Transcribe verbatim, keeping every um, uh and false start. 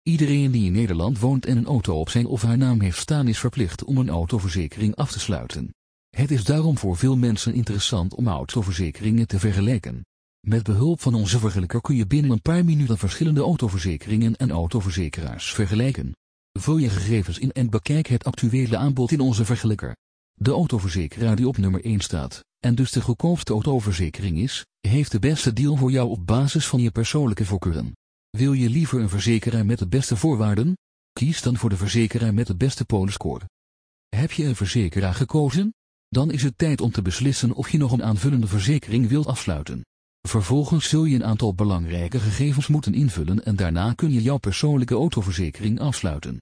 Iedereen die in Nederland woont en een auto op zijn of haar naam heeft staan is verplicht om een autoverzekering af te sluiten. Het is daarom voor veel mensen interessant om autoverzekeringen te vergelijken. Met behulp van onze vergelijker kun je binnen een paar minuten verschillende autoverzekeringen en autoverzekeraars vergelijken. Vul je gegevens in en bekijk het actuele aanbod in onze vergelijker. De autoverzekeraar die op nummer één staat, en dus de goedkoopste autoverzekering is, heeft de beste deal voor jou op basis van je persoonlijke voorkeuren. Wil je liever een verzekeraar met de beste voorwaarden? Kies dan voor de verzekeraar met de beste poliscore. Heb je een verzekeraar gekozen? Dan is het tijd om te beslissen of je nog een aanvullende verzekering wilt afsluiten. Vervolgens zul je een aantal belangrijke gegevens moeten invullen en daarna kun je jouw persoonlijke autoverzekering afsluiten.